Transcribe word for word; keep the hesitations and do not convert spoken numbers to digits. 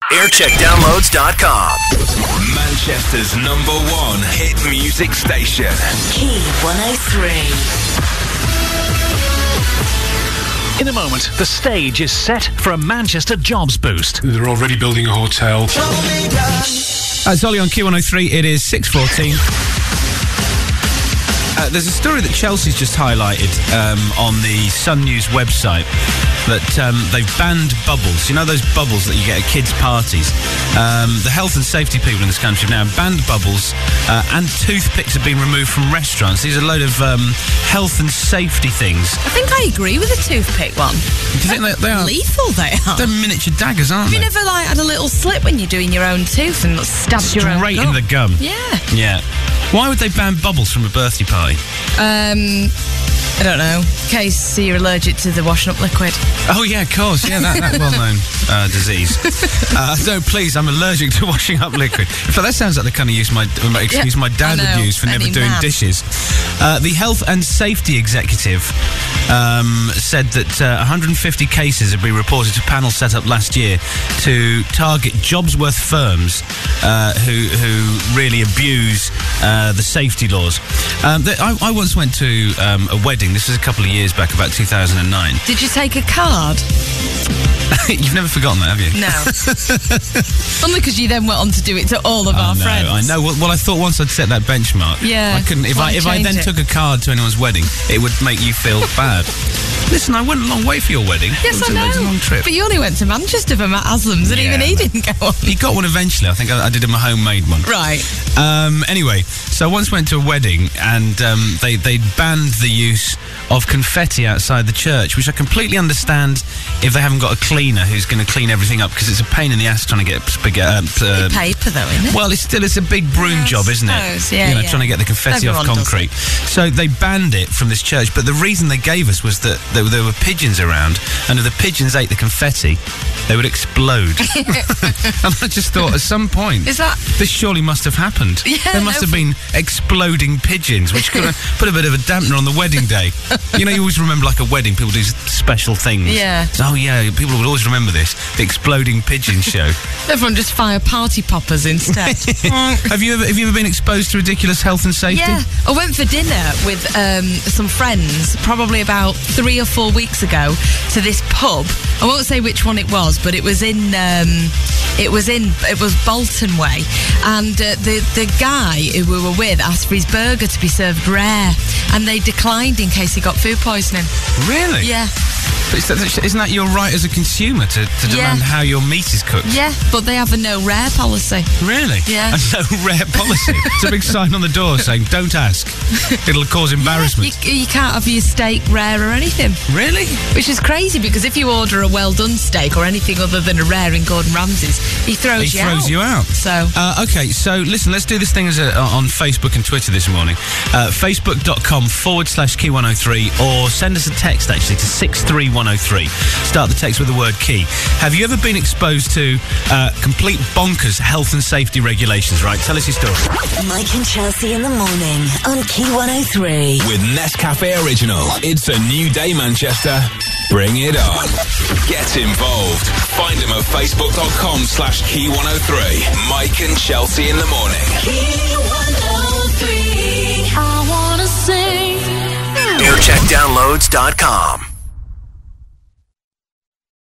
aircheck downloads dot com. Manchester's number one hit music station. Key one oh three. In a moment, the stage is set for a Manchester jobs boost. They're already building a hotel. Uh, it's Ollie on Q one oh three. It is six fourteen. Uh, there's a story that Chelsea's just highlighted um, on the Sun News website that um, they've banned bubbles. You know those bubbles that you get at kids' parties? Um, the health and safety people in this country have now banned bubbles, uh, and toothpicks have been removed from restaurants. These are a load of um, health and safety things. I think I agree with the toothpick one. Do you think they, they are lethal? They are. They're miniature daggers, aren't Have they? you never like had a little slip when you're doing your own tooth and stabbed your own Straight gum? in the gum. Yeah. Yeah. Why would they ban bubbles from a birthday party? Um, I don't know. In case you're allergic to the washing up liquid. Oh, yeah, of course. Yeah, that, that well-known uh, disease. Uh, no, please, I'm allergic to washing up liquid. In fact, that sounds like the kind of use my, excuse Yeah, my dad I know. would use for never Any doing man. dishes. Uh, the Health and Safety Executive um, said that uh, one hundred fifty cases have been reported to a panel set up last year to target Jobsworth firms uh, who, who really abuse uh, the safety laws. Um, the, I, I once went to um, a wedding. This was a couple of years back, about two thousand nine. Did you take a card? You've never forgotten that, have you? No. Only because you then went on to do it to all of I our know, friends. I know. Well, well, I thought once I'd set that benchmark, Yeah, I couldn't. If why I if I change then it? took a card to anyone's wedding, it would make you feel bad. Listen, I went a long way for your wedding. Yes, it was I a, know. It was a long trip. But you only went to Manchester for Matt Haslam's, and Yeah, even he no. didn't go on. He got one eventually. I think I, I did him a homemade one. Right. Um, anyway, so I once went to a wedding and um, they they banned the use of confetti outside the church, which I completely understand if they haven't got a cleaner who's going to clean everything up, because it's a pain in the ass trying to get spaghetti. Uh, Bit paper, though, isn't it? Well, it's still it's a big broom Yeah, I job, isn't suppose. it? Yeah, you know, yeah. trying to get the confetti Everyone off does concrete. So they banned it from this church, but the reason they gave us was that there, there were pigeons around, and if the pigeons ate the confetti, they would explode. And I just thought, at some point, Is that- this surely must have happened. Yeah, there must no, have been exploding pigeons, which could have put a bit of a dampener on the wedding day. You know, you always remember, like a wedding, people do special things. Yeah. Oh yeah, people will always remember this, the exploding pigeon show. Everyone just fire party poppers instead. Have you ever have you ever been exposed to ridiculous health and safety? Yeah, I went for dinner with um, some friends probably about three or four weeks ago to this pub. I won't say which one it was, but it was in um, it was in it was Bolton Way, and uh, the the guy who we were with asked for his burger to be served rare, and they declined in case he got food poisoning. Really? Yeah. But is that, isn't that your right as a consumer to, to demand Yeah. how your meat is cooked? Yeah, but they have a no rare policy. Really? Yeah. A no rare policy. It's a big sign on the door saying, don't ask. It'll cause embarrassment. You, you can't have your steak rare or anything. Really? Which is crazy, because if you order a well-done steak or anything other than a rare in Gordon Ramsay's, he throws He you throws out. you out. So, Uh, okay, so listen, let's do this thing as a, on Facebook and Twitter this morning. Uh, Facebook.com forward slash Key one oh three, or send us a text actually to six three one oh three. Start the text with the word key. Have you ever been exposed to uh, complete bonkers health and safety regulations? Right, tell us your story. Mike and Chelsea in the morning on Key one oh three. With Nescafe Original, it's a new day, Manchester. Bring it on. Get involved. Find them at facebook.com slash Key 103. Mike and Chelsea in the morning. Key one oh three. I wanna sing. aircheck downloads dot com.